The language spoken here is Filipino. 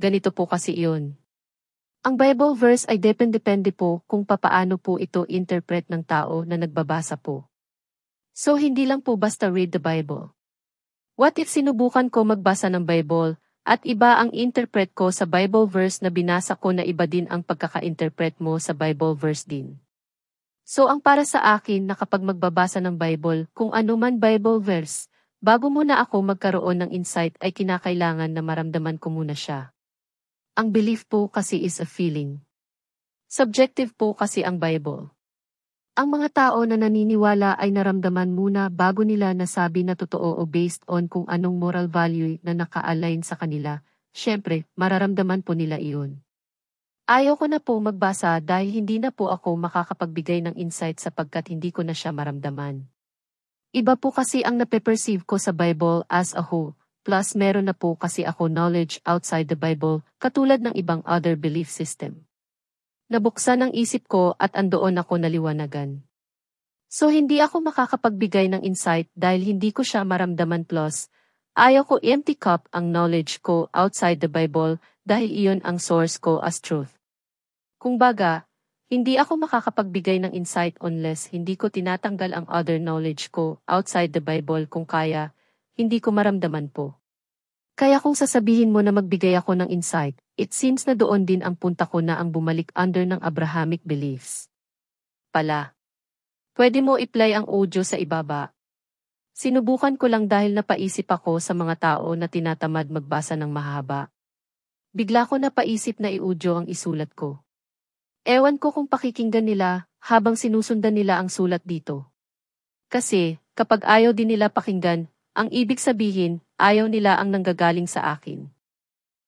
ganito po kasi iyon. Ang Bible verse ay depende po kung papaano po ito interpret ng tao na nagbabasa po. So hindi lang po basta read the Bible. What if sinubukan ko magbasa ng Bible, at iba ang interpret ko sa Bible verse na binasa ko na iba din ang pagkaka-interpret mo sa Bible verse din. So ang para sa akin na kapag magbabasa ng Bible, kung ano man Bible verse, bago muna ako magkaroon ng insight ay kinakailangan na maramdaman ko muna siya. Ang belief po kasi is a feeling. Subjective po kasi ang Bible. Ang mga tao na naniniwala ay naramdaman muna bago nila nasabi na totoo o based on kung anong moral value na naka-align sa kanila, syempre, mararamdaman po nila iyon. Ayaw ko na po magbasa dahil hindi na po ako makakapagbigay ng insight sapagkat hindi ko na siya maramdaman. Iba po kasi ang nape-perceive ko sa Bible as a whole, plus meron na po kasi ako knowledge outside the Bible, katulad ng ibang other belief system. Nabuksan ang isip ko at andoon ako naliwanagan. So hindi ako makakapagbigay ng insight dahil hindi ko siya maramdaman plus, ayaw ko empty cup ang knowledge ko outside the Bible dahil iyon ang source ko as truth. Kung baga, hindi ako makakapagbigay ng insight unless hindi ko tinatanggal ang other knowledge ko outside the Bible kung kaya, hindi ko maramdaman po. Kaya kung sasabihin mo na magbigay ako ng insight, it seems na doon din ang punta ko na ang bumalik under ng Abrahamic beliefs. Pala. Pwede mo i-play ang audio sa ibaba. Sinubukan ko lang dahil napaisip ako sa mga tao na tinatamad magbasa ng mahaba. Bigla ko napaisip na i-audio ang isulat ko. Ewan ko kung pakikinggan nila habang sinusundan nila ang sulat dito. Kasi, kapag ayaw din nila pakinggan, ang ibig sabihin, ayaw nila ang nanggagaling sa akin.